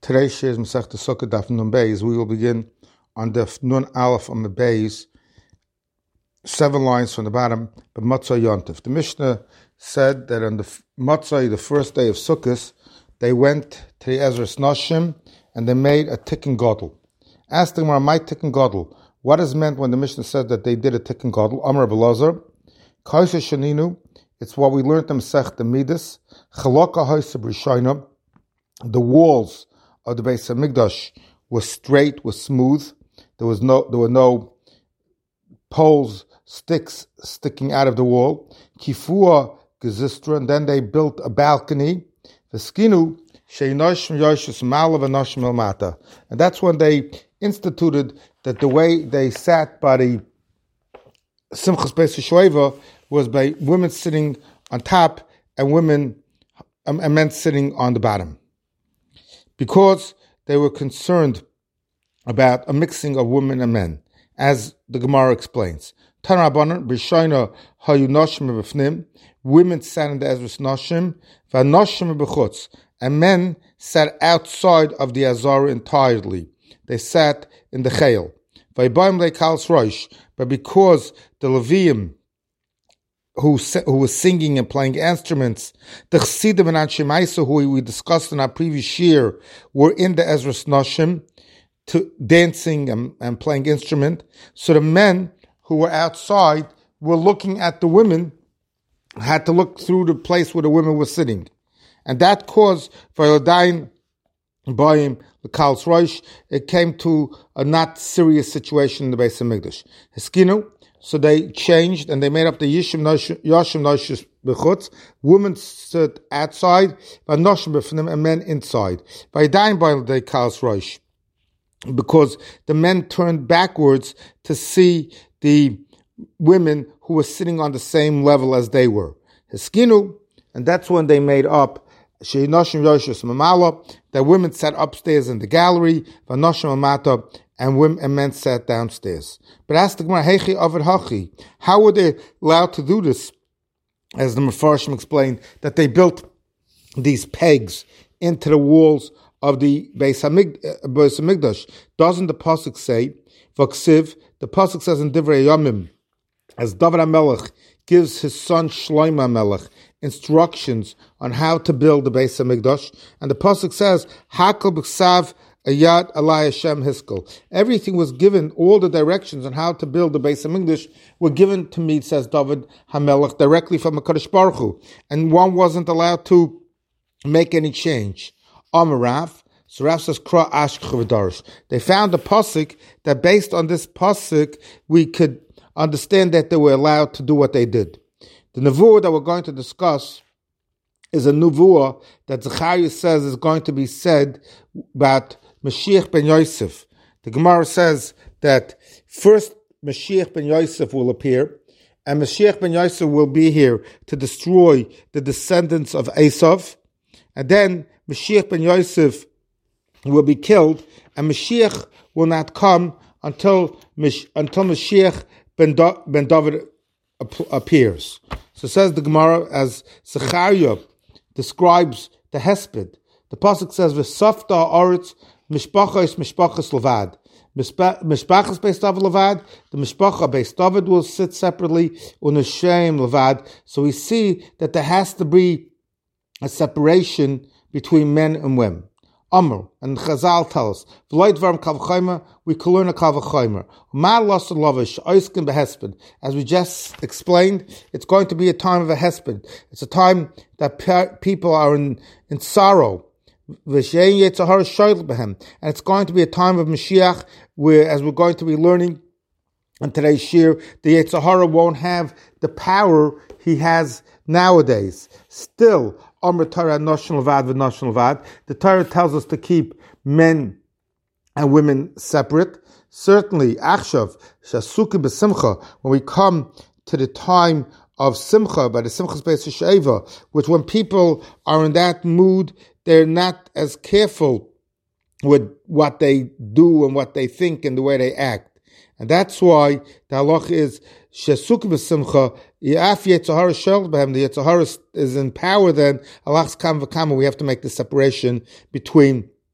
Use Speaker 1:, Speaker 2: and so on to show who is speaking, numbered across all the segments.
Speaker 1: Today's shir is Masechta Sukkah Daf Nun Beis. We will begin on Daf Nun Aleph on the Beis, 7 lines from the bottom, but Matzah Yontif. The Mishnah said that on the Matzah, the first day of Sukkot, they went to the Ezras Nashim and they made a Tikkun Gadol. Asked them, my Tikkun Gadol, what is meant when the Mishnah said that they did a Tikkun Gadol? Amar Belazar, Kaisa Shaninu, it's what we learned in Masechta Midas, Chalaka Haisa B'Rishayna, the walls of the Beis Hamikdash was straight, was smooth. There were no poles, sticks sticking out of the wall. Kifua gezistra, and then they built a balcony. Veskinu sheinoshim yoshus malav anoshim elmata, and that's when they instituted that the way they sat by the Simchas Beis Shoeva was by women sitting on top and men sitting on the bottom, because they were concerned about a mixing of women and men, as the Gemara explains. Tanrabanan b'shayna hayu noshim b'fnim, women sat in the Ezras Nashim, v'anoshim b'chutz, and men sat outside of the Azara entirely. They sat in the Chayil. V'yibayim le'kals roish, but because the Leviim who was singing and playing instruments, the Chassidim and Anshe Maisa, who we discussed in our previous year, were in the Ezras Nashim, dancing and playing instrument. So the men who were outside were looking at the women, had to look through the place where the women were sitting. And that caused, Vayadain Bayim, the Kals Roish, it came to a not serious situation in the Beis Hamikdash. Heskinu, so they changed and they made up the Yashim Noshis B'chutz. Women stood outside, Noshim B'fnim, and men inside. By dying by the Kals Roish, because the men turned backwards to see the women who were sitting on the same level as they were. Heskinu, and that's when they made up Sheinoshim Yoshis Mamala, that women sat upstairs in the gallery, Vanoshim Amata, and men sat downstairs. But ask the Gemara, Heichi Avad Hachi, how were they allowed to do this? As the Mefarshim explained, that they built these pegs into the walls of the Beis Hamikdash. Doesn't the pasuk say, Vaksiv, the pasuk says in Divrei Yomim, as David HaMelech gives his son Shlomo HaMelech instructions on how to build the Beis Hamikdash, and the pasuk says, Hakol b'ksav Ayat Alai Hashem Hiskel. Everything was given, all the directions on how to build the Beis Hamikdash were given to me, says David HaMelech, directly from HaKadosh Baruch Hu, and one wasn't allowed to make any change. Amar Rav, so Rav says, Kra Ashkech V'darish. They found a pasuk that based on this pasuk, we could understand that they were allowed to do what they did. The nevuah that we're going to discuss is a nevuah that Zechariah says is going to be said about Mashiach ben Yosef. The Gemara says that first Mashiach ben Yosef will appear, and Mashiach ben Yosef will be here to destroy the descendants of Esav, and then Mashiach ben Yosef will be killed, and Mashiach will not come until Mashiach ben David appears. So says the Gemara, as Zechariah describes the Hesped. The pasuk says, "V'safta aretz mishpachas levad." Mishpachas Beis David levad. The mishpacha Beis David will sit separately. Unashem levad. So we see that there has to be a separation between men and women. Amr, and Chazal tell us, V'loy dvarim kal v'chaymer, we can learn a kal v'chaymer. Ma lost lavish, oiskin behesped. As we just explained, it's going to be a time of a hesped. It's a time that people are in sorrow. V'shein yetzahara shoyl behem. And it's going to be a time of Mashiach, where, as we're going to be learning in today's shir, the Yetzirah won't have the power he has nowadays. Still, Amr Torah Noshim Levad v'Noshim Levad. The Torah tells us to keep men and women separate. Certainly, Achshav Shasuki b'Simcha. When we come to the time of Simcha, by the Simchas Beis Shoeva, which when people are in that mood, they're not as careful with what they do and what they think and the way they act. And that's why the halach is Shesuk b'simcha Yaf Yetzirah shel b'hem. The Yetzirah is in power. Then halach's kam v'kama. We have to make the separation between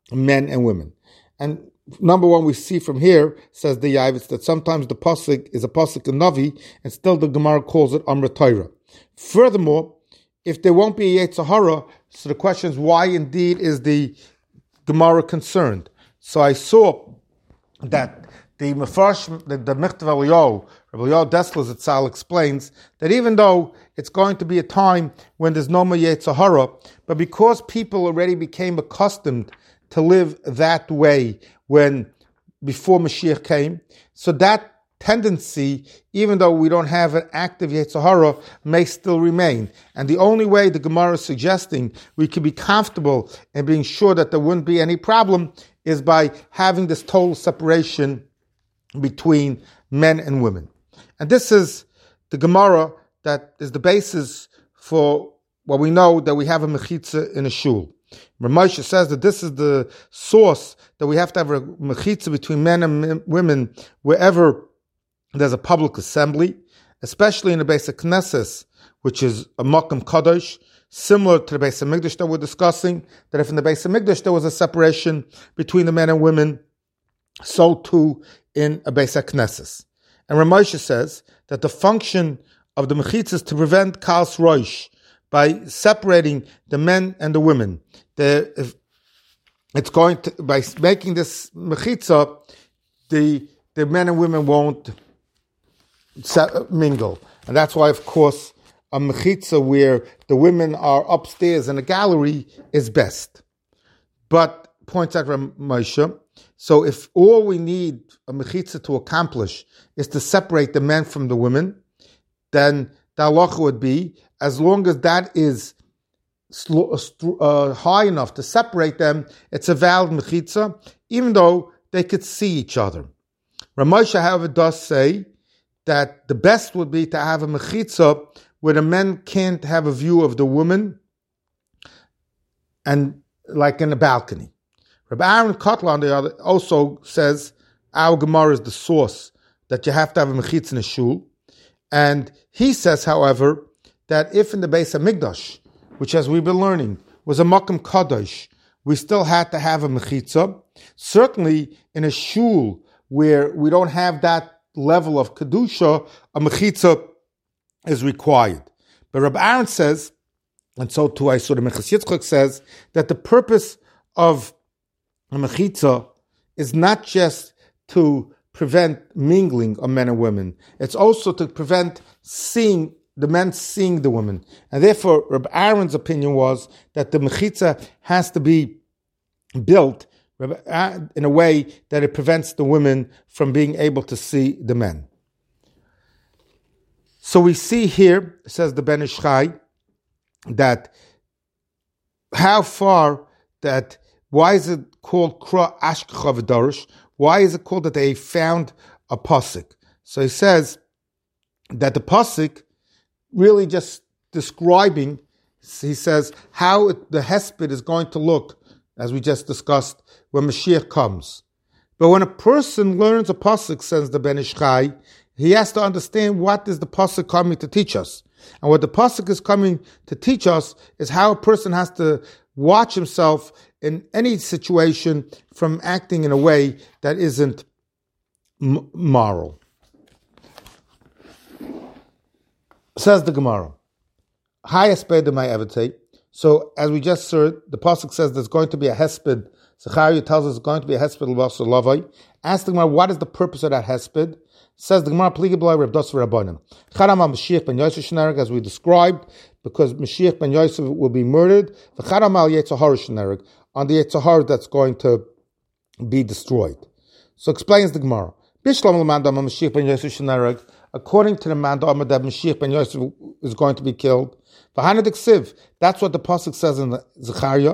Speaker 1: men and women. And number one, we see from here, says the Yavitz, that sometimes the pasuk is a pasuk in Navi, and still the Gemara calls it Amra Torah. Furthermore, if there won't be a Yetzer Hara, so the question is, why indeed is the Gemara concerned? So I saw that the Mefarsh, the Michtav Eliyahu, Rabbi Eliyahu Dessler Zatzal explains that even though it's going to be a time when there's no more Yetzer Hara, but because people already became accustomed to live that way before Mashiach came, so that tendency, even though we don't have an active Yetzer Hara, may still remain. And the only way the Gemara is suggesting we could be comfortable and being sure that there wouldn't be any problem is by having this total separation between men and women. And this is the Gemara that is the basis for what we know that we have a mechitza in a shul. Ramosha says that this is the source that we have to have a mechitza between men and women wherever there's a public assembly, especially in the Beis HaKnesses, which is a Makam Kadosh, similar to the Beis HaMikdash that we're discussing, that if in the Beis HaMikdash there was a separation between the men and women, so too in a Beis HaKnesses. And Ramosha says that the function of the mechitza is to prevent Kals Roish, by separating the men and the women. It's going to, by making this mechitza, the men and women won't mingle. And that's why, of course, a mechitza where the women are upstairs in a gallery is best. But, points out Ramosha, so if all we need a mechitza to accomplish is to separate the men from the women, then the halacha would be, as long as that is high enough to separate them, it's a valid mechitza, even though they could see each other. Ramosha, however, does say that the best would be to have a mechitza where the men can't have a view of the woman, and like in a balcony. Rabbi Aaron Kotler, on the other, also says our Gemara is the source that you have to have a mechitza in a shul, and he says, however, that if in the Beis HaMikdash, which as we've been learning, was a Makam Kadosh, we still had to have a mechitza. Certainly in a shul where we don't have that level of Kedusha, a mechitza is required. But Rabbi Aaron says, and so too I saw the Minchas Yitzchak says, that the purpose of a mechitza is not just to prevent mingling of men and women. It's also to prevent the men seeing the women. And therefore, Rabbi Aaron's opinion was that the mechitza has to be built in a way that it prevents the women from being able to see the men. So we see here, says the Ben Ish Chai, that why is it called Kra Ashkecha V'Darish? Why is it called that they found a pasuk? So he says that the pasuk really just describing, he says, how the hesped is going to look, as we just discussed, when Mashiach comes. But when a person learns a pasuk, says the Ben Ish Chai, he has to understand what is the pasuk coming to teach us. And what the pasuk is coming to teach us is how a person has to watch himself in any situation from acting in a way that isn't moral. Says the Gemara, "Hi hesped my evite." So, as we just heard, the pasuk says there's going to be a hesped. Zechariah tells us there's going to be a hesped l'vasar lavai. Ask the Gemara, what is the purpose of that hesped? Says the Gemara, "Pligi b'lai Reb Dosa Rabbanim." Chadam al Mashiach ben Yosef Shnereg, as we described, because Mashiach ben Yosef will be murdered. V'chadam al Yetzer Hara Shnereg, on the Yetzer Hara that's going to be destroyed. So explains the Gemara. Bishlam l'mandam al Mashiach ben Yosef Shnereg. According to the mandam that Mashiach ben Yosef is going to be killed. That's what the pasuk says in Zechariah.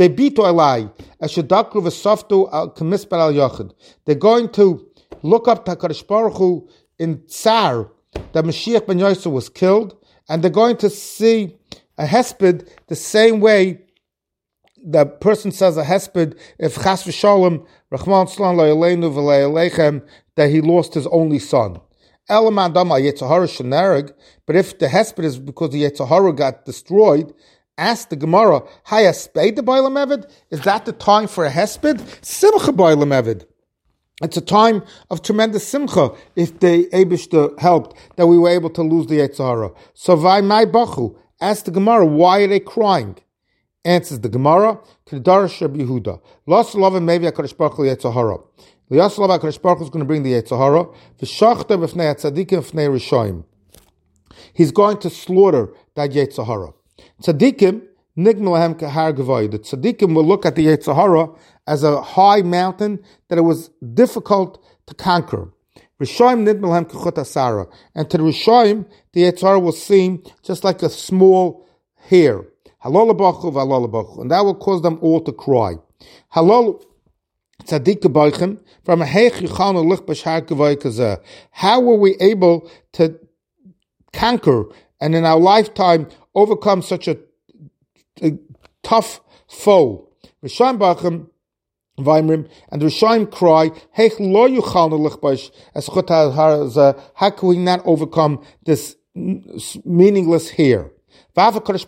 Speaker 1: They're going to look up to HaKadosh Baruch Hu in tsar that Mashiach ben Yosef was killed, and they're going to see a hesped the same way the person says a hesped if chas v'shalom Rachman Tzlan lo yaleinu v'lo yaleichem, that he lost his only son. But if the hesped is because the Yetzer Hara got destroyed, Ask the Gemara, Hayasped the Bailam Evid? Is that the time for a Hesped? Simcha Bailam Evid. It's a time of tremendous simcha if the Eibishter helped that we were able to lose the Yetzer Hara. So Vai Mai Bachu, ask the Gemara, why are they crying? Answers the Gemara, Kedarash Rabbi Yehuda. Los Love maybe HaKadosh Baruch Hu Yetzer Hara. Los Love HaKadosh Baruch Hu is going to bring the Yetzer Hara. V'shachta v'fnei tzadikim v'fnei rishoyim. He's going to slaughter that Yetzer Hara. Tzadikim nignu lahem kehar gevay. The tzadikim will look at the Yetzer Hara as a high mountain that it was difficult to conquer. Rishoyim nignu lahem kechut asara. And to the Rishoyim, the Yetzer Hara will seem just like a small hair. Halol bachu v'halol bachu, and that will cause them all to cry. Halol tzaddik b'aychem from a heich yichanu lich b'shar kavay kazeh. How were we able to conquer and in our lifetime overcome such a tough foe? Rishayim b'aychem v'ayimrim, and the Rishayim cry, heich lo yichanu lich b'shar. How can we not overcome this meaningless hair? And says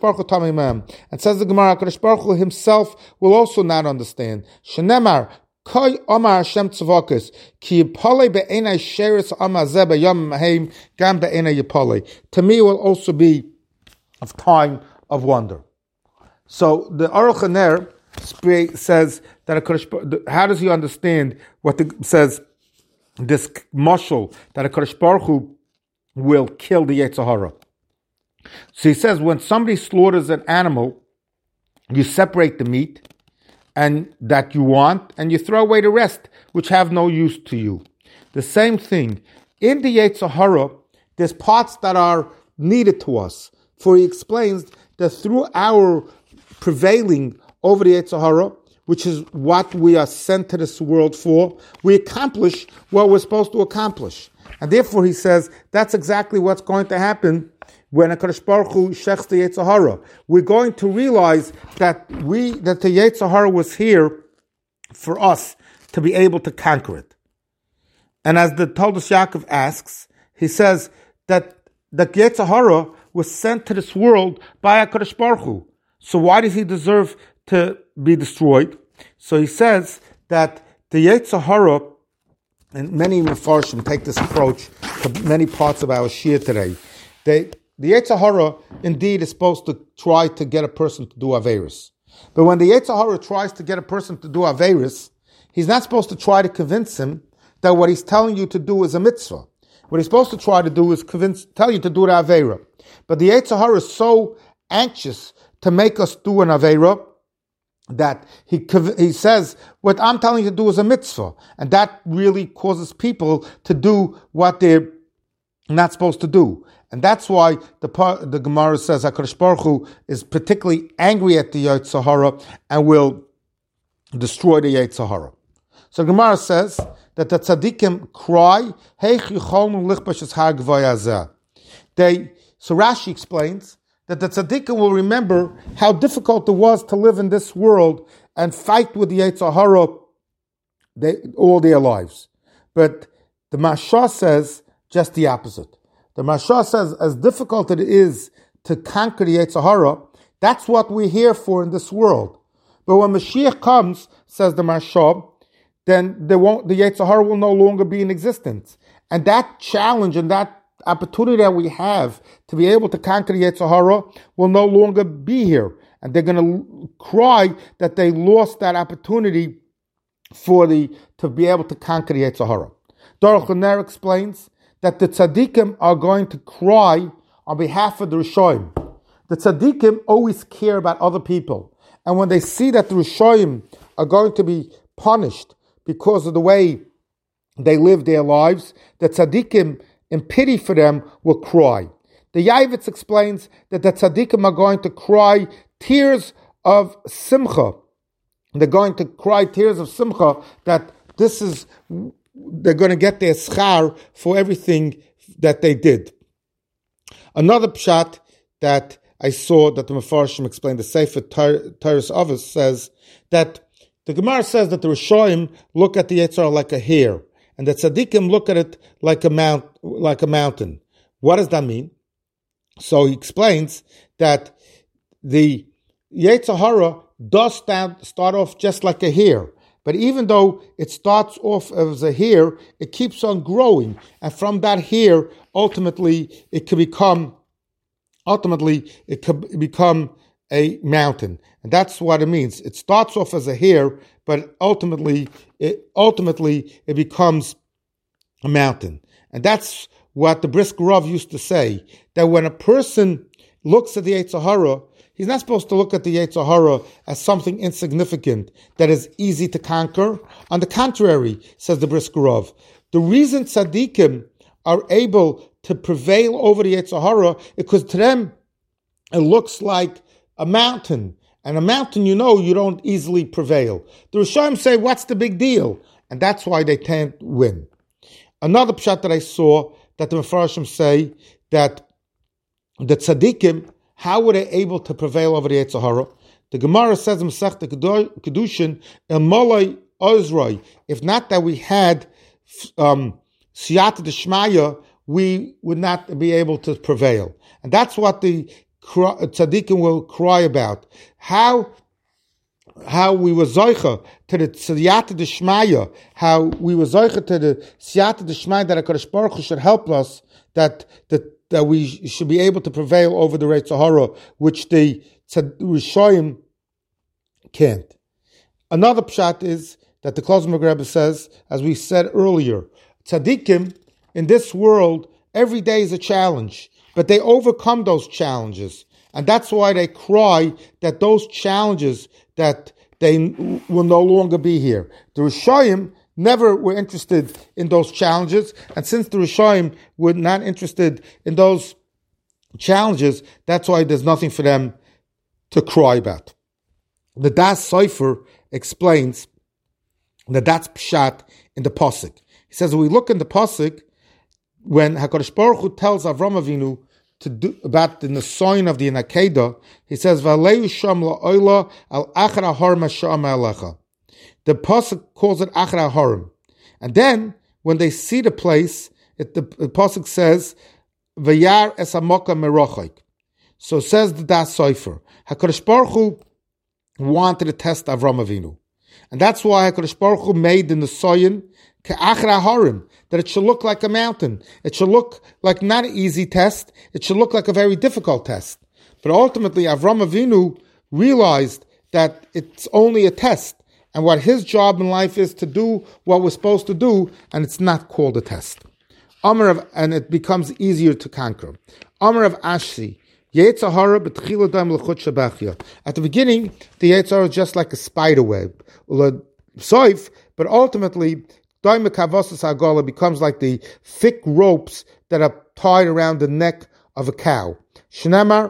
Speaker 1: the Gemara, HaKadosh Baruch Hu himself will also not understand. Shenemar, Koi Omar Hashem Tzavakis, Ki Yipolei Be'enai Sheretz Omar Zeh B'yom Mahem Gam Be'enai Yipolei. To me, it will also be a time of wonder. So the Aruch HaNer says that how does he understand what says this mashal that HaKadosh Baruch Hu will kill the Yetzer Hara? So he says, when somebody slaughters an animal, you separate the meat and that you want, and you throw away the rest, which have no use to you. The same thing. In the Yetzer Hara, there's parts that are needed to us. For he explains that through our prevailing over the Yetzer Hara, which is what we are sent to this world for, we accomplish what we're supposed to accomplish. And therefore he says, that's exactly what's going to happen when HaKadosh Baruch Hu shechs the Yetzer Hara. We're going to realize that the Yetzer Hara was here for us to be able to conquer it. And as the Toldos Yaakov asks, he says that the Yetzer Hara was sent to this world by HaKadosh Baruch Hu. So why does he deserve to be destroyed? So he says that the Yetzer Hara, and many Mefarshim take this approach to many parts of our Shia today. The Yetzer Hara indeed is supposed to try to get a person to do Averis. But when the Yetzer Hara tries to get a person to do Averis, he's not supposed to try to convince him that what he's telling you to do is a mitzvah. What he's supposed to try to do is tell you to do the Avera. But the Yetzer Hara is so anxious to make us do an Avera that he says, what I'm telling you to do is a mitzvah. And that really causes people to do what they're not supposed to do. And that's why the Gemara says HaKadosh Baruch Hu is particularly angry at the Yetzer Hara and will destroy the Yetzer Hara. So the Gemara says that the tzaddikim cry, so Rashi explains that the tzaddikim will remember how difficult it was to live in this world and fight with the Yetzer Hara all their lives. But the Mashah says just the opposite. The Mashah says, as difficult it is to conquer the Yetzer Hara, that's what we're here for in this world. But when Mashiach comes, says the Mashah, then the Yetzer Hara will no longer be in existence. And that challenge and that opportunity that we have to be able to conquer the Yetzer Hara will no longer be here. And they're going to cry that they lost that opportunity to be able to conquer the Yetzer Hara. Aruch HaNer explains that the tzaddikim are going to cry on behalf of the Rishoyim. The tzaddikim always care about other people. And when they see that the Rishoyim are going to be punished because of the way they live their lives, the tzaddikim, in pity for them, will cry. The Yavitz explains that the tzaddikim are going to cry tears of simcha. They're going to cry tears of simcha that they're going to get their schar for everything that they did. Another pshat that I saw that the Mefarshim explained, the Sefer Tyrus Avos says that the Gemara says that the Rishoyim look at the Yetzer Hara like a hair, and the Tzaddikim look at it like a mountain. What does that mean? So he explains that the Yetzer Hara does start off just like a hair. But even though it starts off as a hair, it keeps on growing. And from that hair, ultimately, it could become a mountain. And that's what it means. It starts off as a hair, but ultimately it becomes a mountain. And that's what the Brisker Rav used to say, that when a person looks at the Yetzer Hara, he's not supposed to look at the Yetzer Hara as something insignificant that is easy to conquer. On the contrary, says the Brisker Rav, the reason tzaddikim are able to prevail over the Yetzer Hara is because to them it looks like a mountain. And a mountain, you don't easily prevail. The Rishonim say, what's the big deal? And that's why they can't win. Another pshat that I saw, that the Mefarshim say, that the tzaddikim, how were they able to prevail over the Yetzer Hara? The Gemara says in Masechta Kedushin, El Molay Ozroi, if not that we had Siyata D'Shmaya, we would not be able to prevail. And that's what the tzaddikim will cry about. How we were zoicha to the Siyata D'Shmaya, how we were zoicha to the Siyata D'Shmaya, that HaKadosh Baruch Hu should help us, that we should be able to prevail over the Yetzer Hara, which the Rishonim can't. Another pshat is that the Klozmer Rebbe says, as we said earlier, tzaddikim in this world, every day is a challenge, but they overcome those challenges. And that's why they cry that those challenges, that they will no longer be here. The Rishonim never were interested in those challenges, and since the Rishonim were not interested in those challenges, that's why there's nothing for them to cry about. The Das Sofer explains that that's pshat in the Pasuk. He says, when we look in the Pasuk, when HaKadosh Baruch Hu tells Avram Avinu to do about the Nesoin of the Nakeda, he says, "V'aleu sham la'oila al achra harim hasham alecha." The pasuk calls it achra harim, and then when they see the place, the pasuk says, "V'yar es hamoka merochik." So says the Das Sofer, HaKadosh Baruch Hu wanted to test Avram Avinu, and that's why HaKadosh Baruch Hu made the Nesoin ke'achra harim, that it should look like a mountain. It should look like not an easy test. It should look like a very difficult test. But ultimately, Avram Avinu realized that it's only a test, and what his job in life is to do what we're supposed to do, and it's not called a test. And it becomes easier to conquer. Amar of Ashi, Yetzer Hara b'tchila dam l'chut shabachya. At the beginning, the Yetzer Hara is just like a spider web, but ultimately, becomes like the thick ropes that are tied around the neck of a cow. At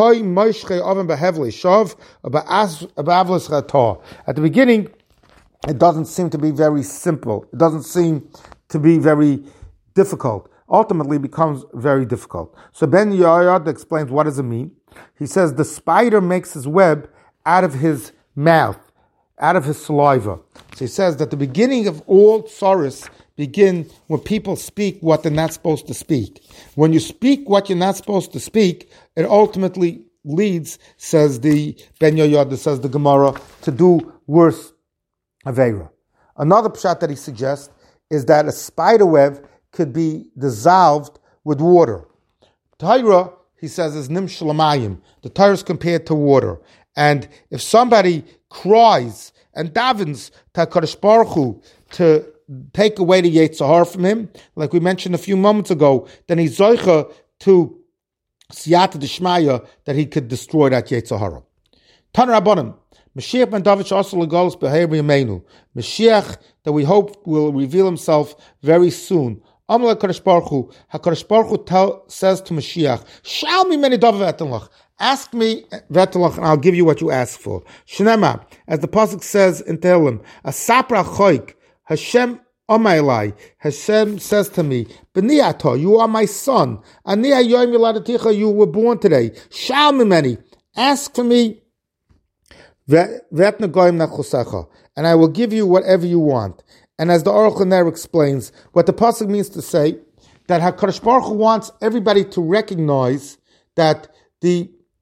Speaker 1: the beginning, it doesn't seem to be very simple. It doesn't seem to be very difficult. Ultimately, it becomes very difficult. So Ben Yoyad explains, what does it mean? He says the spider makes his web out of his mouth, out of his saliva. So he says that the beginning of all tsaros begin when people speak what they're not supposed to speak. When you speak what you're not supposed to speak, it ultimately leads, says the Ben Yoyad, says the Gemara, to do worse aveira. Another pshat that he suggests is that a spider web could be dissolved with water. Torah, he says, is nim shalamayim. The Torah is compared to water. And if somebody cries and davens to HaKadosh Baruch Hu to take away the Yetzer Hara from him, like we mentioned a few moments ago, then he's zoicha to Siyata D'Shmaya, that he could destroy that Yetzer Hara. Tan Rabbanim, Mashiach ben David she'aseh legalos b'heir b'yameinu. Mashiach, that we hope will reveal himself very soon. Amar HaKadosh Baruch Hu, HaKadosh Baruch Hu says to Mashiach, Shal mi meni davar v'etenlach. Ask me, Vetelach, and I'll give you what you ask for. Shnema, as the pasuk says in Tehillim, Asapra choik, Hashem omaylai. Hashem says to me, B'ni ato, you are my son. Ani hayoyim yiladaticha, you were born today. Shal mimeni, ask for me, Ve'etna goyim nachusecha, and I will give you whatever you want. And as the Aruch LaNer explains, what the pasuk means to say, that HaKadosh Baruch Hu wants everybody to recognize that the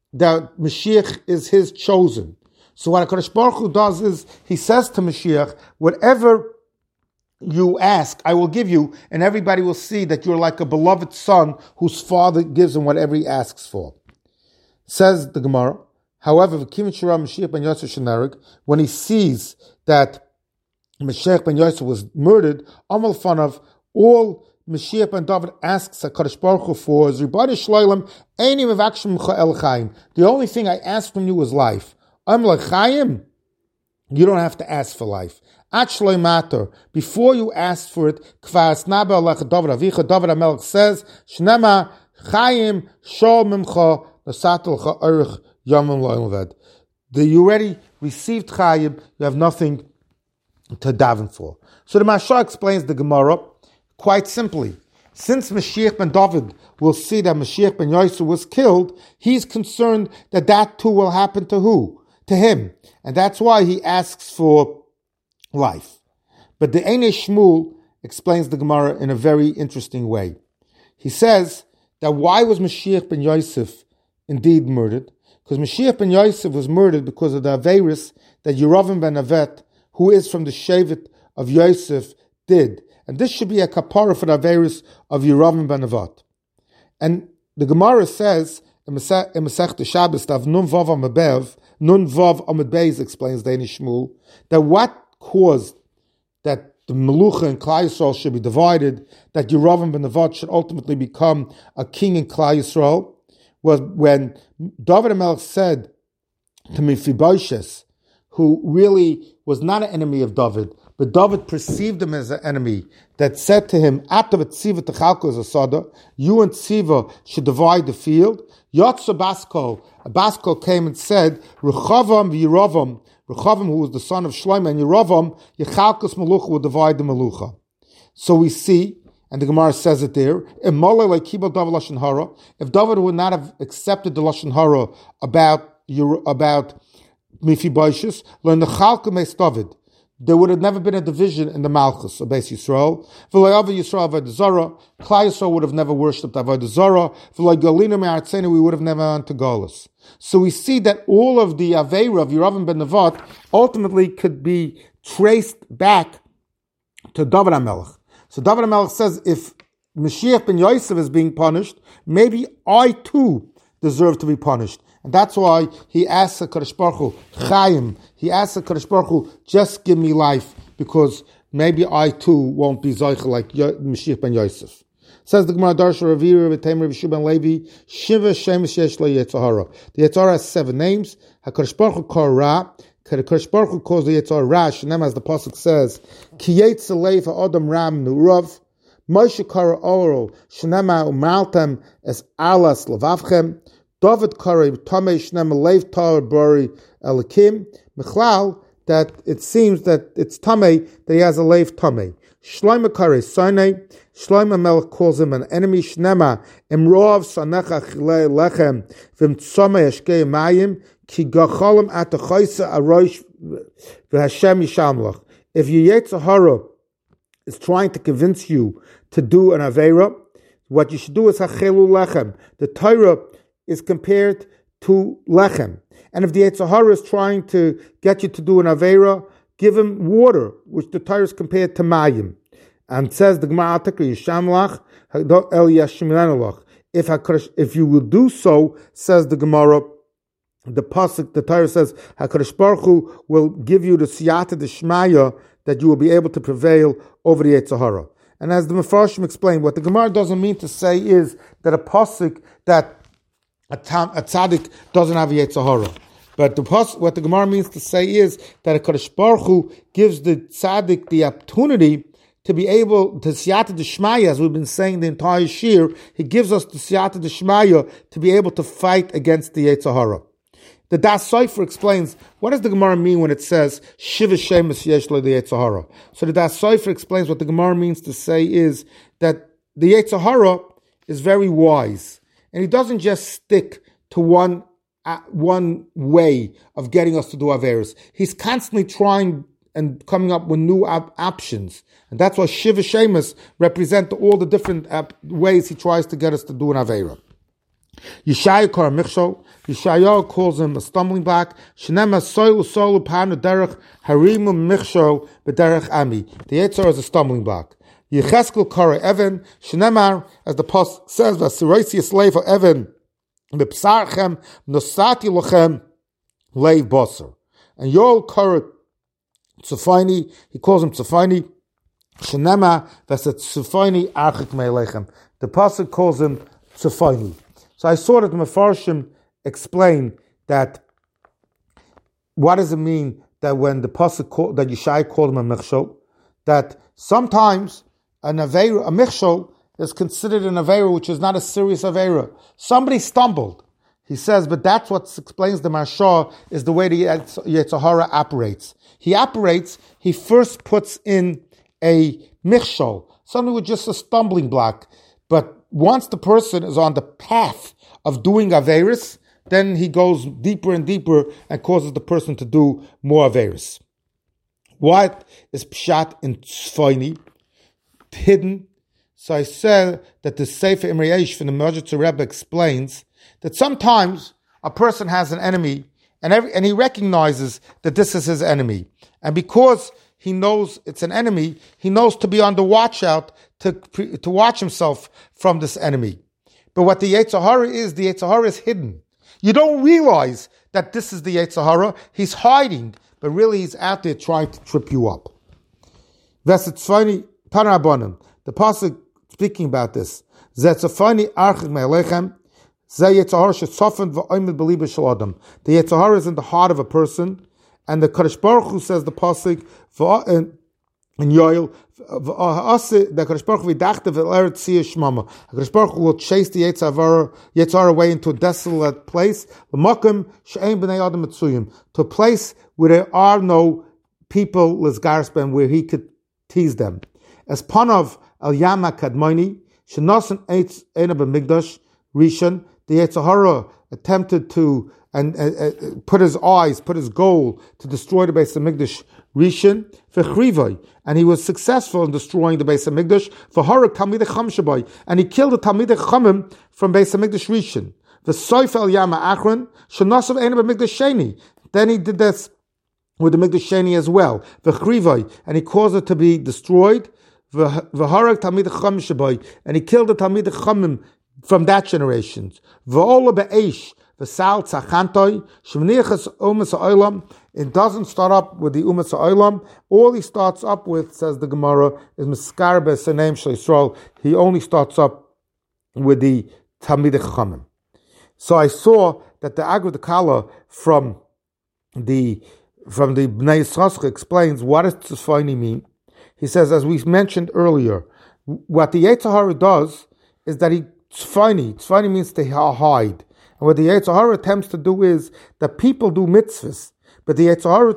Speaker 1: that Mashiach is his chosen. So what HaKadosh Baruch Hu does is, he says to Mashiach, whatever you ask, I will give you, and everybody will see that you're like a beloved son whose father gives him whatever he asks for. Says the Gemara, however, when he sees that Mashiach ben Yosef was murdered, Amal Fanav, all Mashiach ben David asks HaKadosh Baruch Hu for is, the only thing I ask from you is life. I'm like Chaim. You don't have to ask for life. Matter. Before you ask for it, David HaMelech says, Shnema Chaim Shol Mimcha Nasatel Erich Yomim Lo'ilved. You already received Chaim, you have nothing to daven for. So the Mashal explains the Gemara quite simply. Since Mashiach ben David will see that Mashiach ben Yosef was killed, he's concerned that that too will happen to who? To him. And that's why he asks for life. But the Einei Shmuel explains the Gemara in a very interesting way. He says that why was Mashiach ben Yosef indeed murdered? Because Mashiach ben Yosef was murdered because of the Averis that Yeravim ben Avet, who is from the Shevet of Yosef, did. And this should be a kapara for the Averis of Yeravim ben Avet. And the Gemara says, in Masech Shabbos, Tav Nun Vav Amabev, Nun Vav Amud Beis explains the Einei Shmuel, that what caused that the Melucha and Klal Yisrael should be divided, that Yeravim ben Avet should ultimately become a king in Klal Yisrael, was when David HaMelech said to Mephibosheth, who really was not an enemy of David, but David perceived him as an enemy, that said to him, you and Tziva should divide the field. Yotza Baskol came and said, Rechavam v'Yeravam, Rechavam, who was the son of Shlomo, and Yeravam, Yechalkos Melucha, will divide the Melucha. So we see, and the Gemara says it there, if David would not have accepted the Lashon Hara about Mephibosheth, learn the Chalka Meis David, there would have never been a division in the Malchus of Beis Yisrael. Klal Yisrael would have never worshipped Avodah Zarah. We would have never gone to Golus. So we see that all of the Aveira of Yeravim ben Nevat ultimately could be traced back to David HaMelech. So David HaMelech says, if Mashiach ben Yosef is being punished, maybe I too deserve to be punished. And that's why he asks HaKadosh Baruch Hu, Chaim, he asks HaKadosh Baruch Hu, just give me life, because maybe I too won't be Zoich like Mashiach ben Yosef. Says the Gemara Darsha Ravira V'Taim Rav Yeshua ben Levi, Shiva Shemesh Yesh Lo Yetzer Hara. The Yetzer Hara has 7 names. HaKadosh Baruch Hu Kol Ra. HaKadosh Baruch Hu calls the Yetzer Hara Ra, Shenem, as the pasuk says, Ki Yetzer Leif HaAdam Ram Nurav, Moshe Kara Oro, Shenema Umaltem Es Alas Levavchem, David Kari Tomei Shnem Leiv Tar Bori Elikim Michlal, that it seems that it's Tomei, that he has a Leiv Tomei. Shlomo Kari Sonei, Shlomo Melech calls him an enemy. Shnema Imrov Sanecha Chilei Lechem Vim Tzomei Eshkei Mayim Ki Gacholim At Choyse Arosh VeHashem Yishamlach. If your Yetzer Hara is trying to convince you to do an Aveira, what you should do is Hachelu Lechem. The Torah is compared to lechem. And if the Yetzer Hara is trying to get you to do an Aveira, give him water, which the Torah is compared to mayim. And says the Gemara Atakri, Yishamlach, El Yashmilanulach. If you will do so, says the Gemara, the pasuk, the Torah says, HaKadosh Baruch Hu will give you the siyata d'shmaya, that you will be able to prevail over the Yetzer Hara. And as the Mefarshim explained, what the Gemara doesn't mean to say is that a pasuk that a tzaddik doesn't have a Yetzer Hara. But what the Gemara means to say is that a HaKadosh Baruch Hu gives the tzaddik the opportunity to be able to siyata d'shmaya, as we've been saying the entire shir, he gives us the siyata d'shmaya to be able to fight against the Yetzer Hara. The Das Sofer explains, what does the Gemara mean when it says, Shiva Shemus Yesh Lo the Yetzer Hara? So the Das Sofer explains what the Gemara means to say is that the Yetzer Hara is very wise. And he doesn't just stick to one way of getting us to do Averis. He's constantly trying and coming up with new options. And that's why Shiva Shemus represent all the different ways he tries to get us to do an Aveira. Yeshaya Kor Michshol. Yeshaya calls him a stumbling block. Shenema Soilu Panu Derech Harimu Michshol B'derech Ami. The Yetzer Hara is a stumbling block. Yecheskel Kor Evan. Shenemar, as the Pasuk says, V'asiroisi slave for Evan. B'psarchem Nosati Lochem Leiv Basar. And Yol Kor Tzufayni, he calls him Tzufayni. Shenema, that's a Tzufayni Archik Me'elechem. The Pasuk calls him Tzufayni. So I saw that the Mefarshim explain that what does it mean that when the Pasuk that Yeshai called him a Michshol, that sometimes a Michshol is considered an Aveira which is not a serious Aveira. Somebody stumbled. He says, but that's what explains the Marsha is the way the Yetzer Hara operates. He first puts in a Michshol, something with just a stumbling block. But once the person is on the path of doing Averis, then he goes deeper and deeper and causes the person to do more Averis. What is Pshat in Tzfayni? Hidden. So I said that the Sefer Imrei Eish from the Mojitzer Rebbe explains that sometimes a person has an enemy and he recognizes that this is his enemy. And because he knows it's an enemy, he knows to be on the watch out to watch himself from this enemy. But what the Yetzer Hara is hidden. You don't realize that this is the Yetzer Hara. He's hiding, but really he's out there trying to trip you up. The Pasuk speaking about this. The Yetzer Hara is in the heart of a person, and the Kadosh Baruch Hu says the Pasuk in Yoel, the Kadosh Baruch Hu Kadosh Baruch Hu will chase the Yetzer Hara away into a desolate place, to a place where there are no people, where he could tease them. As Panav Al Yama Kadmoni, Shenosan Eitz Eina B'Migdash Rishon, the Yetzer Hara attempted to put his goal to destroy the Beis Hamikdash Rishon v'chrivai, and he was successful in destroying the Beis Hamikdash. V'harag Talmidei Chacham shabai, and he killed the Talmidei Chachamim from Beis Hamikdash Rishon. V'soif El Yama Achron shenasav Eina B'Mikdash Sheni. Then he did this with the Mikdash Sheni as well. V'chrivai, and he caused it to be destroyed. V'harag Talmidei Chachamim shabai, and he killed the Talmidei Chachamim from that generation. V'ola be'eish. It doesn't start up with the Umas Ha'olam. All he starts up with, says the Gemara, is Meskarbe Senem Shel Yisrael. He only starts up with the Talmidei Chachamim. So I saw that the Agud Kala from the Bnei Yisrael explains what does Tzfayni mean. He says, as we mentioned earlier, what the Yetzer Hara does is that he Tzfayni means to hide. And what the Yetzer Hara attempts to do is that people do mitzvahs, but the Yetzer Hara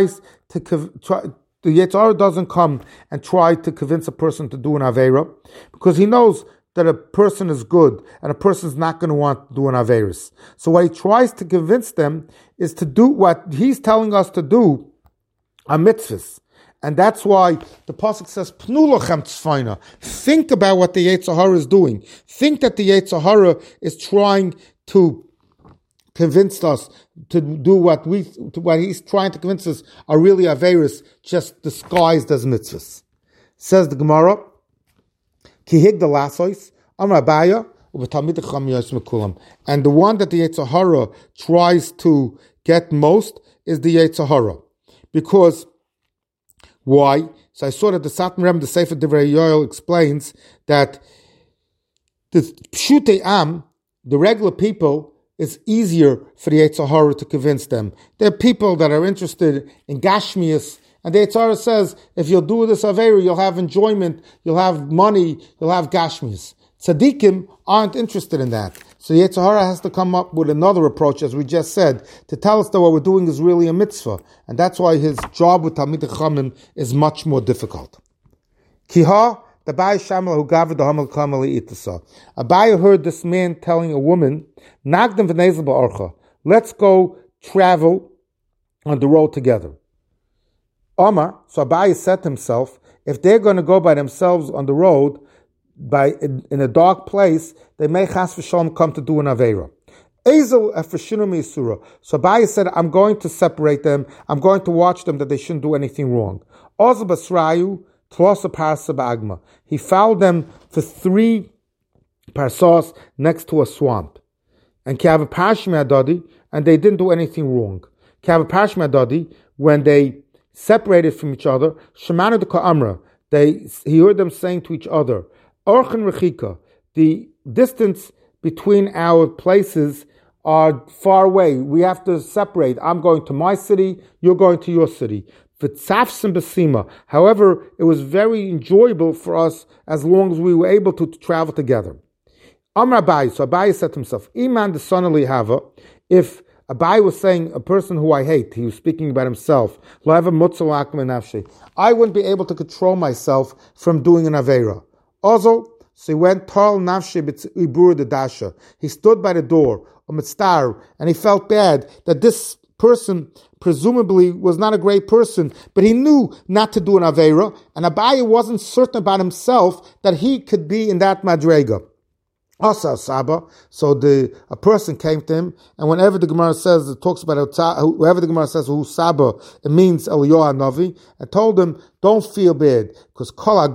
Speaker 1: the Yetzer Hara doesn't come and try to convince a person to do an Aveira, because he knows that a person is good and a person is not going to want to do an Averis. So what he tries to convince them is to do what he's telling us to do, a mitzvahs. And that's why the Pasuk says, Pnu lochem tzfayna. Think about what the Yetzer Hara is doing. Think that the Yetzer Hara is trying to convince us to do what he's trying to convince us are really Averis, just disguised as mitzvahs. Says the Gemara, Ki higda lasois, Amar Abaya, u'v'talmidei chacham yos mekulam. And the one that the Yetzer Hara tries to get most is the Yetzer Hara. Because, why? So I saw that the Satan Rebbe, the Sefer Divrei Yoel, explains that the Pshutei Am, the regular people, it's easier for the Yetzer Hara to convince them. There are people that are interested in Gashmias, and the Yetzer Hara says, if you'll do this Aveira, you'll have enjoyment, you'll have money, you'll have Gashmias. Tzaddikim aren't interested in that. So the Yetzer Hara has to come up with another approach, as we just said, to tell us that what we're doing is really a mitzvah. And that's why his job with Talmidei Chachamim is much more difficult. Kiha, the Abaye Shamla who gathered the Hamal Kamali Itasa. Abaye heard this man telling a woman, Nagdim v'nezel ba'orcha. Let's go travel on the road together. Omar, so Abaye said to himself, if they're going to go by themselves on the road, in a dark place, they may chas v'shalom come to do an aveira. So Abaye said, I'm going to separate them. I'm going to watch them that they shouldn't do anything wrong. He fouled them for 3 parsos next to a swamp. And and they didn't do anything wrong. When they separated from each other, he heard them saying to each other, the distance between our places are far away. We have to separate. I'm going to my city, you're going to your city. However, it was very enjoyable for us as long as we were able to travel together. Amar Abaye, so Abaye said to himself, Iman the son of Lihava, if Abaye was saying, a person who I hate, he was speaking about himself, I wouldn't be able to control myself from doing an Aveira. Also, so he went tall nafshe b'ibur the dasha. He stood by the door, and he felt bad that this person presumably was not a great person, but he knew not to do an aveira, and Abaye wasn't certain about himself that he could be in that madrega. Also, Saba. So a person came to him, and whenever the Gemara says, it talks about whoever the Gemara says who Saba, it means Eliyahu Navi, and told him, don't feel bad, because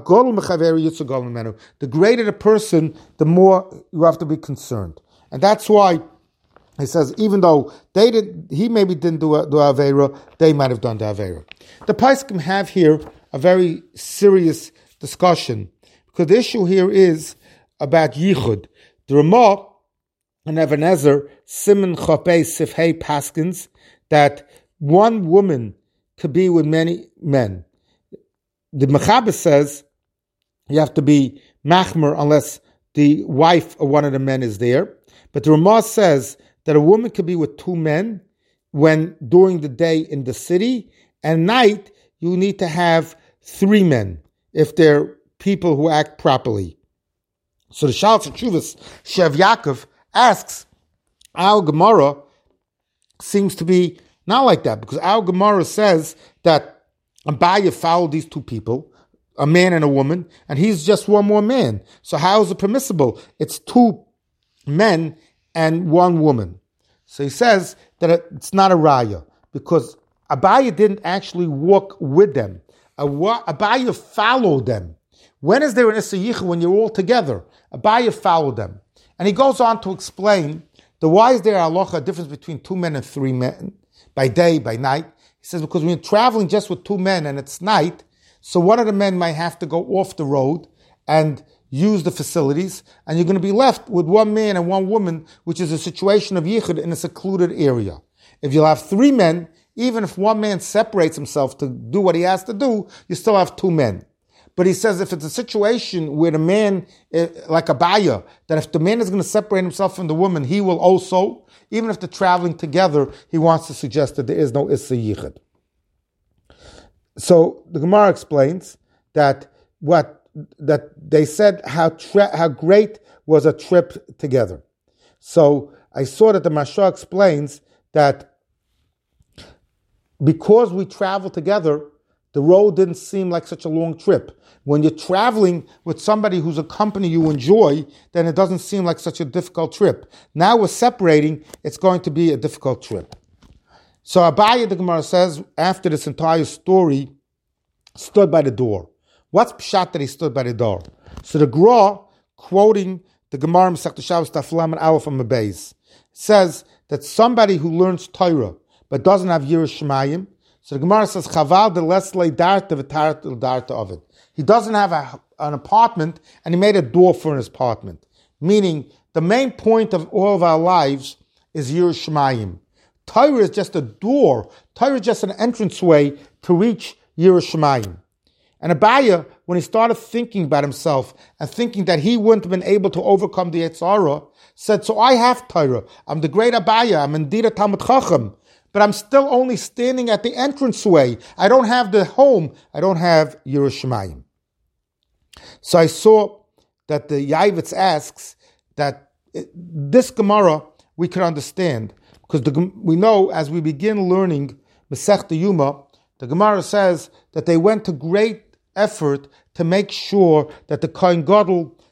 Speaker 1: the greater the person, the more you have to be concerned. And that's why he says, even though he maybe didn't do Aveira, they might have done the Aveira. The Paiskim have here a very serious discussion, because the issue here is about Yichud. The Ramah and Even HaEzer, Siman Chopei Sifhei Paskins, that one woman could be with many men. The Mechaber says you have to be machmer unless the wife of one of the men is there. But the Ramah says that a woman could be with 2 men when during the day in the city, and night you need to have 3 men if they're people who act properly. So the Shal Tzuvas Shev Yaakov asks, our Gemara seems to be not like that, because our Gemara says that Abaye fouled these 2 people, a man and a woman, and he's just one more man. So how is it permissible? It's 2 men and 1 woman. So he says that it's not a raya, because Abaye didn't actually walk with them. Abaye followed them. When is there an Issa Yichud? When you're all together. Abaye followed them. And he goes on to explain why is there a difference between 2 men and 3 men, by day, by night. He says, because when you're traveling just with 2 men and it's night, so one of the men might have to go off the road and use the facilities, and you're going to be left with 1 man and 1 woman, which is a situation of Yichud in a secluded area. If you'll have 3 men, even if 1 man separates himself to do what he has to do, you still have 2 men. But he says if it's a situation where the man, like Abaye, that if the man is going to separate himself from the woman, he will also, even if they're traveling together, he wants to suggest that there is no Issa Yichud. So the Gemara explains that they said how great was a trip together. So I saw that the Mashah explains that because we travel together, the road didn't seem like such a long trip. When you're traveling with somebody who's a company you enjoy, then it doesn't seem like such a difficult trip. Now we're separating, it's going to be a difficult trip. So Abaye, the Gemara says, after this entire story, stood by the door. What's pshat that he stood by the door? So the Gra, quoting the Gemara Masechta Shabbos Daf Lamed Aleph on Beis, says that somebody who learns Torah but doesn't have Yiras Shamayim, so the Gemara says, Chaval de leslei darta v'tarat darta of it. He doesn't have an apartment, and he made a door for his apartment. Meaning, the main point of all of our lives is Yiras Shamayim. Torah is just a door. Torah is just an entranceway to reach Yiras Shamayim. And Abaye, when he started thinking about himself and thinking that he wouldn't have been able to overcome the Yetzer Hara, said, so I have Torah. I'm the great Abaye. I'm Indira Talmud Chacham. But I'm still only standing at the entranceway. I don't have the home. I don't have Yiras Shamayim. So I saw that the Yavitz asks that this Gemara we can understand, because we know as we begin learning Masechta Yuma, the Gemara says that they went to great effort to make sure that the Kohen Gadol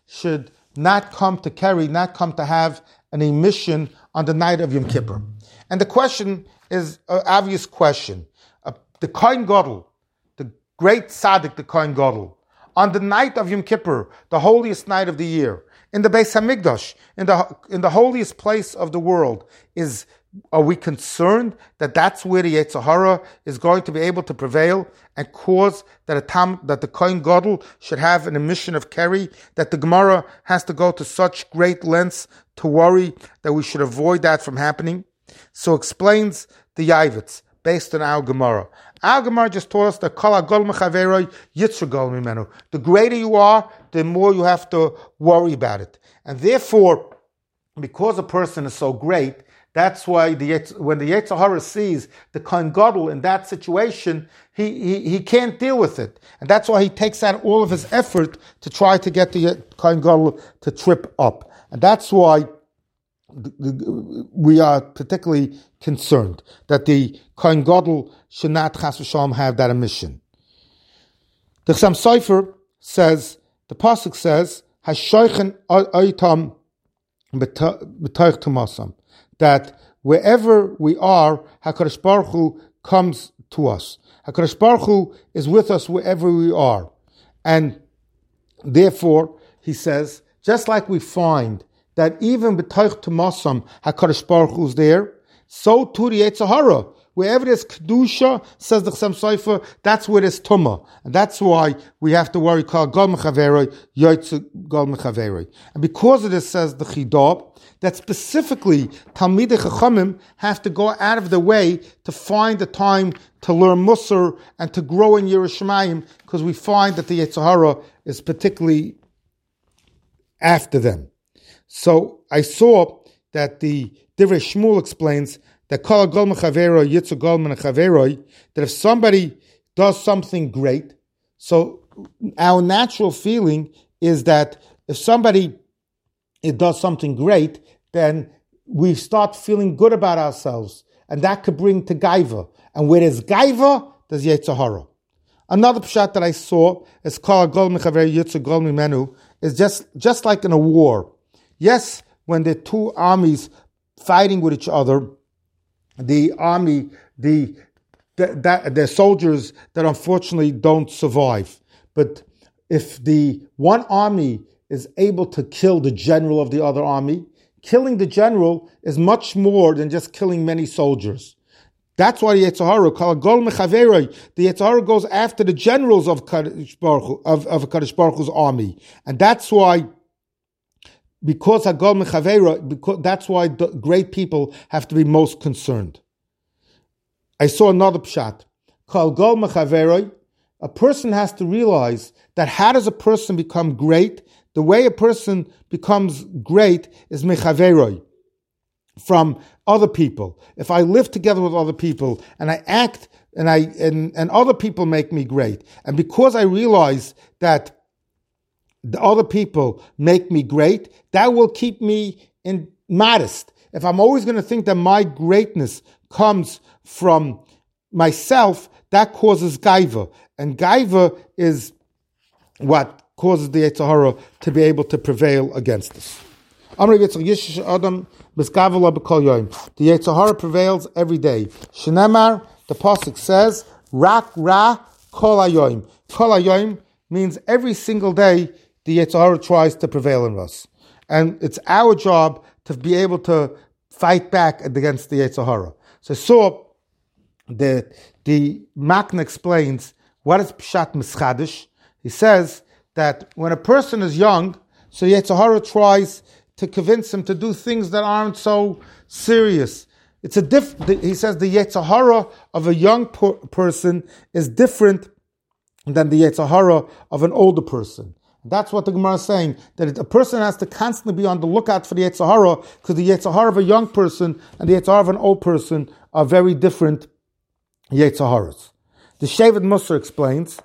Speaker 1: should not come to carry, not come to have an emission on the night of Yom Kippur. And the question is an obvious question. The Kohen Gadol, the great tzaddik, the Kohen Gadol, on the night of Yom Kippur, the holiest night of the year, in the Beis Hamikdash, in the holiest place of the world, are we concerned that that's where the Yetzer Hara is going to be able to prevail and cause that the Kohen Gadol should have an emission of Keri, that the Gemara has to go to such great lengths to worry that we should avoid that from happening? So explains the Yavitz, based on our Gemara. Our Gemara just taught us that Kol HaGol Mechaveroi Yitzur Gol Mimenu. The greater you are, the more you have to worry about it. And therefore, because a person is so great, that's why when the Yetzer Hara sees the Kohen Gadol in that situation, he can't deal with it. And that's why he takes out all of his effort to try to get the Kohen Gadol to trip up. And that's why we are particularly concerned that the Kohen Gadol should not chas v'shalom have that emission. The Chassam Sofer says, the pasuk says, "Hashoichen oitam b'toich tumasam," that wherever we are, HaKadosh Baruch Hu comes to us. HaKadosh Baruch Hu is with us wherever we are, and therefore he says, just like we find that even b'toich tumasam HaKadosh Baruch Hu is there, so too the Yetzer Hara. Wherever there's Kedusha, says the Chassam Sofer, that's where there's Tumah. And that's why we have to worry, Kol Gol Mechaveroi, Yotze Gol Mechaveroi. And because of this, says the Chidab, that specifically Talmidei Chachamim have to go out of the way to find the time to learn Musar and to grow in Yerushalayim, because we find that the Yetzer Hara is particularly after them. I saw that the Divrei Shmuel explains that Kol HaGol Mechaveroi, Yitzur Gol Mechaveroi, that if somebody does something great, so our natural feeling is that if somebody does something great, then we start feeling good about ourselves, and that could bring to Gaiva. And where there's Gaiva, there's Yetzer Hara. Another pshat that I saw is Kol HaGol Mechaveroi, Yitzur Gol Mimenu, is just like in a war. Yes, when the two armies fighting with each other, the army, the soldiers that unfortunately don't survive. But if the one army is able to kill the general of the other army, killing the general is much more than just killing many soldiers. That's why the Yetzer Hara, Kol HaGol Mechaveroi, the Yetzer Hara goes after the generals of Kadosh Baruch Hu, of Kadosh Baruch Hu's army. And that's why, because HaGol Mechaveroi, because that's why the great people have to be most concerned. I saw another pshat. Kol Gol Mechaveroi, a person has to realize that how does a person become great? The way a person becomes great is Mechaveroi, from other people. If I live together with other people and I act and other people make me great, and because I realize that the other people make me great, that will keep me modest. If I'm always going to think that my greatness comes from myself, that causes Gaiva. And Gaiva is what causes the Yetzer Hara to be able to prevail against us. The Yetzer Hara prevails every day. Shenemar, the pasuk says, Rak Ra Kol Hayoim. Kol Hayoim means every single day the Yetzer Hara tries to prevail in us. And it's our job to be able to fight back against the Yetzer Hara. So the Makna explains what is Pshat Mischadish. He says that when a person is young, so Yetzer Hara tries to convince him to do things that aren't so serious. He says the Yetzer Hara of a young person is different than the Yetzer Hara of an older person. That's what the Gemara is saying, that a person has to constantly be on the lookout for the Yetzer Hara, because the Yetzer Hara of a young person and the Yetzer Hara of an old person are very different Yetzer Haras. The Shevet Musar explains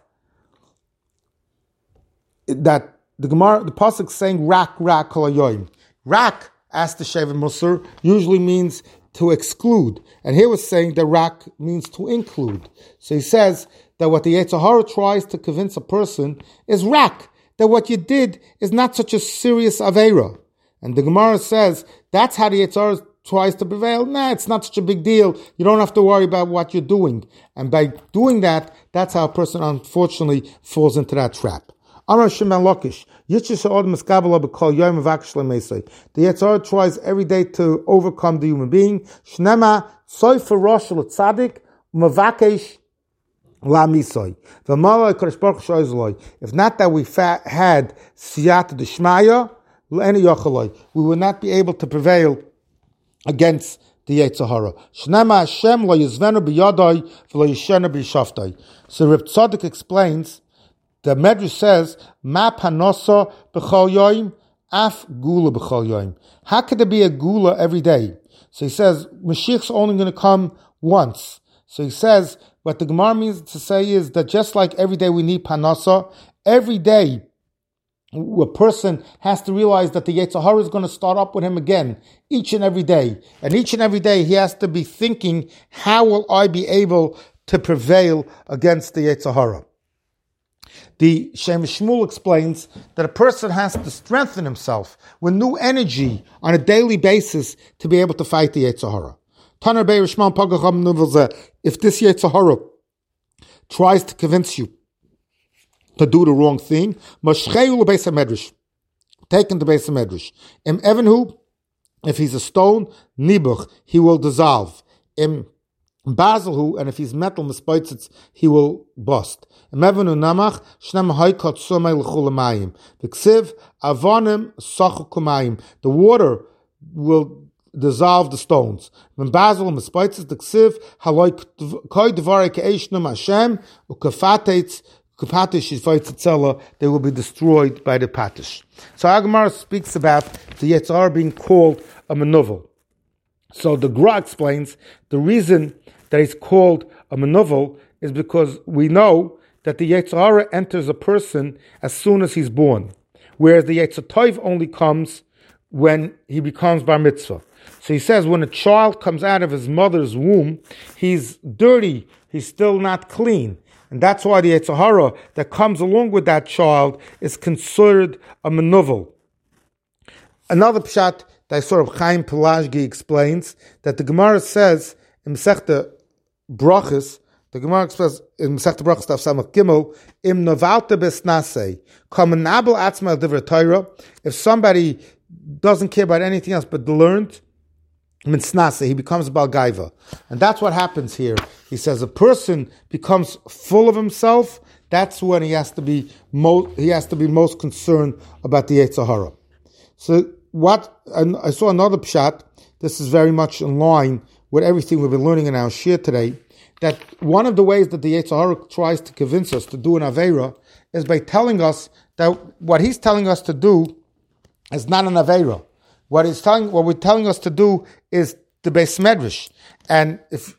Speaker 1: that the Gemara, the pasuk is saying Rak Kol Hayoim. Rak, asked the Shevet Musar, usually means to exclude, and here was saying that Rak means to include. So he says that what the Yetzer Hara tries to convince a person is Rak. that what you did is not such a serious Aveira. And the Gemara says, that's how the Yetzer Hara tries to prevail. Nah, it's not such a big deal. You don't have to worry about what you're doing. And by doing that, that's how a person unfortunately falls into that trap. Amar Shimon Lakish, the Yetzer Hara tries every day to overcome the human being. Shnema soifer rosh l'tzadik u'mavakesh la'misoy. V'malai Kadosh Baruch Hu shoyzloi. If not that we had siyata d'shmaya, l'eni yochaloi, we would not be able to prevail against the Yetzer Hara. Shnema Hashem lo yizvenu b'yadai v'lo yishenu b'yishaftoi. So Reb Tzadok explains, the Medrash says, Ma panosa b'chol yoyim, af gula b'chol yoyim. How could there be a gula every day? So he says, Mashiach's only going to come once. So he says, what the Gemara means to say is that just like every day we need panosa, every day a person has to realize that the Yetzer Hara is going to start up with him again, each and every day. And each and every day he has to be thinking, how will I be able to prevail against the Yetzer Hara? The Shem Shmuel explains that a person has to strengthen himself with new energy on a daily basis to be able to fight the Yetzer Hara. If this Yetzer Hara tries to convince you to do the wrong thing, take him to Beis HaMedrash. If he's a stone, nibuch, he will dissolve. Basilhu, and if he's metal, mispoitzitz, he will bust. The water will dissolve the stones. When Basil mispoitzitz the ksiv, haloi koi dvarei ke'eshnum Hashem ukafatitz kupatish, they will be destroyed by the patish. So Agamar speaks about the Yetzer Hara being called a menuvel. So the Gra explains the reason that it's called a menuvel is because we know that the Yetzer Hara enters a person as soon as he's born, whereas the Yetzer Tov only comes when he becomes bar mitzvah. So he says when a child comes out of his mother's womb, he's dirty, he's still not clean. And that's why the Yetzer Hara that comes along with that child is considered a menuvel. Another pshat that sort of Chaim Pelashgi explains, that the Gemara says in Masechta Brachos, the Gemara explains in Masechta Brachos Daf Samach Gimel, Im Novalta Besnasei, Kamanabel Atzma Divrei Torah, if somebody doesn't care about anything else but learned, Mitznase, he becomes Bal Gaiva. And that's what happens here. He says a person becomes full of himself, that's when he has to be most concerned about the Yetzer Hara. So I saw another pshat, this is very much in line with everything we've been learning in our shir today, that one of the ways that the Yetzer Hara tries to convince us to do an Aveira is by telling us that what he's telling us to do is not an Aveira. What we're telling us to do is the Beis Medrash. And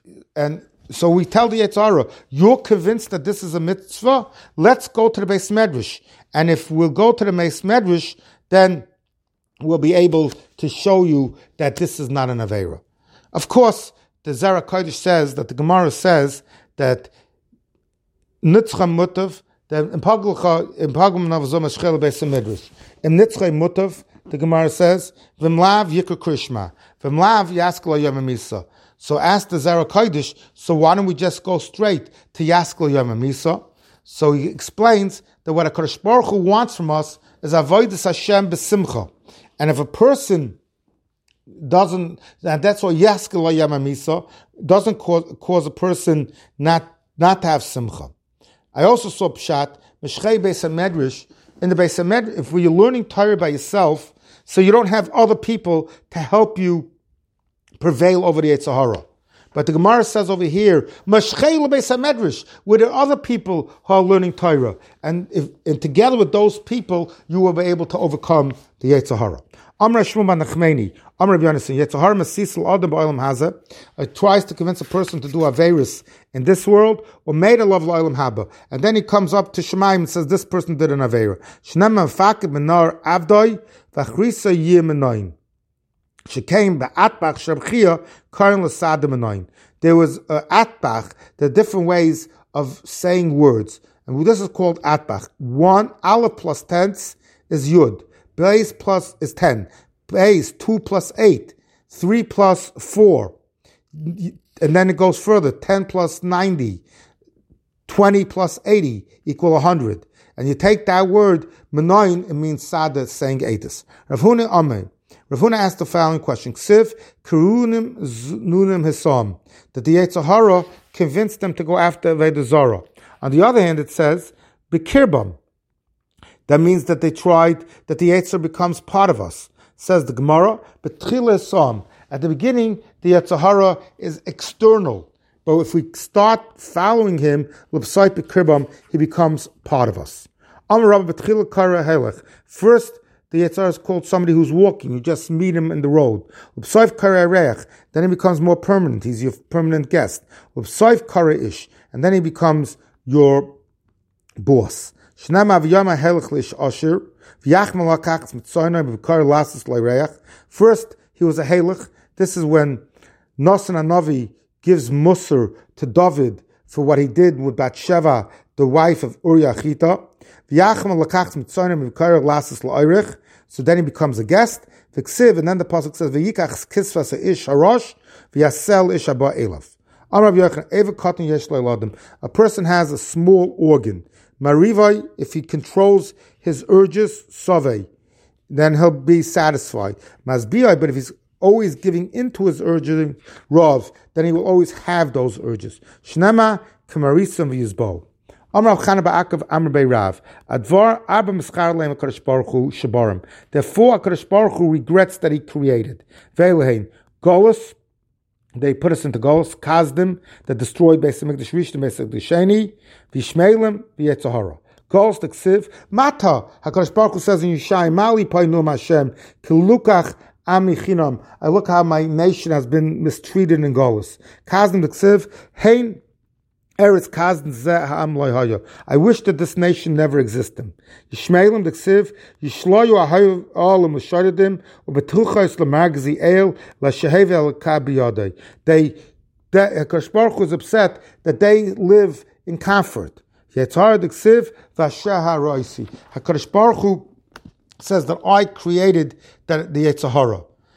Speaker 1: so we tell the Yetzer Hara, you're convinced that this is a mitzvah? Let's go to the Beis Medrash. And if we'll go to the Beis Medrash, then we'll be able to show you that this is not an Aveira. Of course, the Zera Kodesh says, that the Gemara says, that Nitzcha Mutav, that in Pagum Navazom Eshchel Beis Medrash, in Nitzcha Mutav, the Gemara says, V'mlav Yikra Krishma, V'mlav Yaskla Yom Misa. So ask the Zera Kodesh, so why don't we just go straight to Yaskla Yom Misa? So he explains that what HaKadosh Baruch Hu wants from us is Avodas Hashem B'simcha. And if a person doesn't, and that's why Yaskla Yom Misa doesn't cause a person not to have simcha. I also saw Pshat, Meshchei Beis HaMedrash, in the Beis HaMedrash, if you're learning Torah by yourself, so you don't have other people to help you prevail over the Yetzer Hara. But the Gemara says over here, Mashchei Beis HaMedrash, where there are other people who are learning Torah. And together with those people, you will be able to overcome the Yetzer Hara. Amr Shmuel ben Nachmani, Amr Rabbi Yonasan, Yetzer Hara masisel adam ba'olam hazeh. It tries to convince a person to do averis in this world, or made a love l'olam haba. And then he comes up to Shemaim and says, this person did an avera. Shnem mefaked menar avdoi v'achrisa yir menoim. She came by atbach shabchia karin l'sada menoim. There was atbach, the different ways of saying words. And this is called Atbach. 1, Aleph plus tense is Yud. Beis plus is 10. Beis, 2 plus 8. 3 plus 4. And then it goes further. 10 plus 90. 20 plus 80 equal 100. And you take that word, Menoin, it means Sada, saying Eitis. Rav Huna Ameh. Rav Huna asked the following question. Ksiv, Kerunim Nunim Hisam. That the Yetzer Hara convinced them to go after Avodah Zarah. On the other hand, it says, Bekirbam. That means that they tried, that the Yetzer becomes part of us. Says the Gemara, Betchila Hisam. At the beginning, the Yetzer Hara is external. But if we start following him, L'bsait Bekirbam, he becomes part of us. Amar Rabba Betchila Kara Helech. First, the Yetzer Hara is called somebody who's walking. You just meet him in the road. L'bsait Kara Reach. Then he becomes more permanent. He's your permanent guest. L'bsait Kara Ish. And then he becomes your boss. First, he was a Halach. This is when Nasan Hanavi gives Musar to David for what he did with Bathsheba, the wife of Uriah Chita. So then he becomes a guest. And then the pasuk says, a person has a small organ. Marivai, if he controls his urges, Saveh, then he'll be satisfied. Masbiai, but if he's always giving into his urges, Rav, then he will always have those urges. Shnema kamarisam v'yizbo. Amar Chana ba'akav Amar Bei Rav. Advar Abba Mischar Leim HaKadosh Baruch Hu Shabarim. Therefore, HaKadosh Baruch Hu regrets that he created. Ve'elehein Golus. They put us into Golus. Kazdim, that destroyed Beis HaMikdash Rishon, Beis HaMikdash Sheni. V'Yishmelim v'Yetzer Hara. Golus the Ksiv. Mata. HaKadosh Baruch Hu says in Yishai, Mali Painum Hashem Kilukach Ami Chinam. I look how my nation has been mistreated in Golus. Kazdim the Ksiv. Hein. Eretz Kazn Zeh Ha'am Lo Haya. I wish that this nation never existed. Yishmelim D'Ksiv Yishloyu Ahayu Al L'Musharedim U'Betuchas L'Margzi El L'Shehev El Kabiyadei. HaKadosh Baruch Hu is upset that they live in comfort. Yetzar D'Ksiv V'Asheh HaRoisi. HaKadosh Baruch Hu says that I created the Yetzer Hara.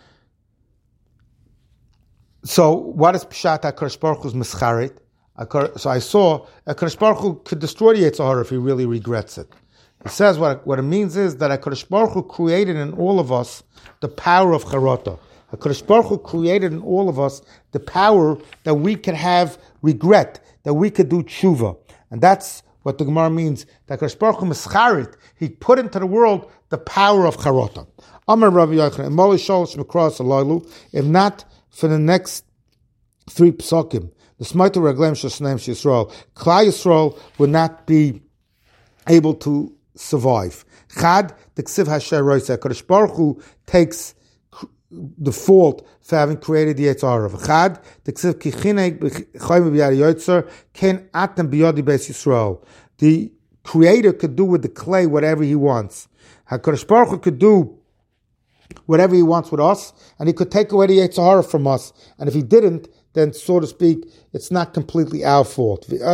Speaker 1: So what is Pshat HaKadosh Baruch Hu's Mischaret? So I saw HaKadosh Baruch Hu could destroy the Yetzer Hara if he really regrets it. He says what it means is that HaKadosh Baruch Hu created in all of us the power of Charata. HaKadosh Baruch Hu created in all of us the power that we could have regret, that we could do tshuva. And that's what the Gemara means. That HaKadosh Baruch Hu Mischarit, he put into the world the power of Charata. Amar Rabbi Yochanan, Moli Sholosh Mikras Alaylu, if not for the next 3 psukim, the Smaita Reglem Shasnaim Yisrael, Klal Yisrael would not be able to survive. Chad, the Ksiv Hasher Roisa, HaKadosh Baruch Hu takes the fault for having created the Yetzer Hara. Chad, the Ksiv Kichinei B'chayim B'yad Yotzer, Ken Atem B'yadi Beis Yisrael. The Creator could do with the clay whatever He wants. HaKadosh Baruch Hu could do whatever He wants with us, and He could take away the Yetzer Hara from us. And if He didn't, then, so to speak, it's not completely our fault. The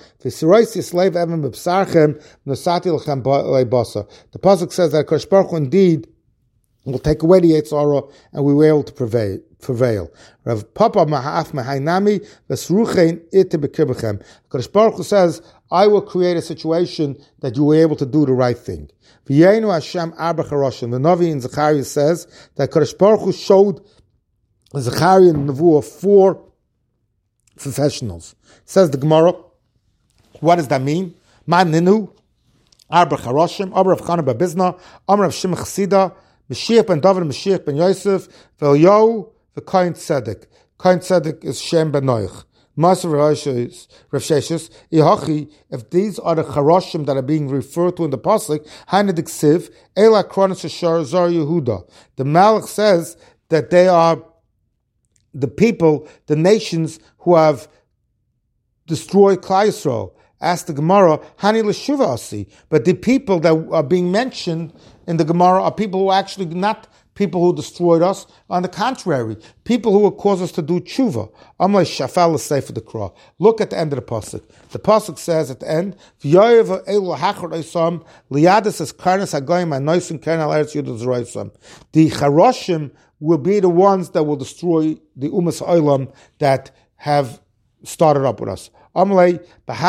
Speaker 1: pasuk says that HaKadosh Baruch Hu indeed will take away the Yetzer Hara, and we were able to prevail. Rav Papa Mahaf Mahainami Vesruchein Ite Bekibachem. HaKadosh Baruch Hu says, I will create a situation that you were able to do the right thing. V'yeinu Hashem Arba Charoshim. The Navi in Zechariah says that HaKadosh Baruch Hu showed Zechariah and Nevuah 4 professionals. Says the Gemara, what does that mean? Man Ninu, Arba Charoshim, Amar of Chana Babizna, Amar of Shimon Chasida, Mashiach ben David, Mashiach ben Yosef, V'Elyahu, V'Kain Tzedek. Kain Tzedek is Shem ben Noach. Master Rav Sheshes, Ihachi, if these are the Charoshim that are being referred to in the Pasuk, Hanadik Siv, Ela Kronos Ashar Zar Yehuda. The Malach says that they are the people, the nations who have destroyed Klal Yisrael. Ask the Gemara, Hani l'shuva asi. But the people that are being mentioned in the Gemara are people who are actually not people who destroyed us. On the contrary, people who would cause us to do tshuva. Amalei shafal l'sefer the Korah. Look at the end of the pasuk. The pasuk says at the end, "V'yoyev elu hachar oisam liyadis es karnas hagoyim anoisim kern al eretz yudus roisam." The charoshim will be the ones that will destroy the umas olam that have started up with us. How could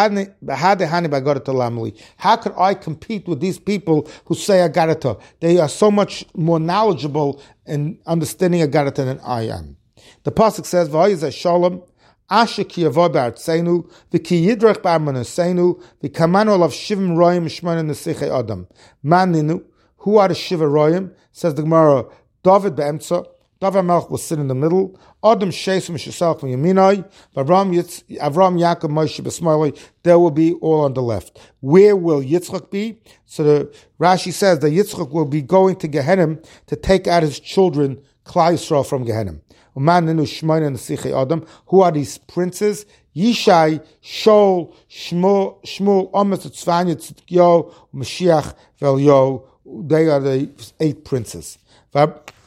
Speaker 1: I compete with these people who say Agarata? They are so much more knowledgeable in understanding Agarata than I am. The pasuk says, "V'hayizah shalom asher ki yavo b'artzeinu v'ki yidrach b'armaneseinu v'kamanu olav shivim royim shmona nesichei adam." Maninu, who are the shiva royim? Says the Gemara, David be'emtza. David Melch will sit in the middle. Adam Shesum Shesal from Yaminai. Avram Yaakov Moshe B'Smailai. There will be all on the left. Where will Yitzchak be? So the Rashi says that Yitzchak will be going to Gehenna to take out his children, Klal Yisrael, from Gehenna. Adam. Who are these princes? Yishai, Shaul, Shmuel, Amos, Tzvanya, Tzidkiyahu, Mashiach, Velyo. They are the 8 princes.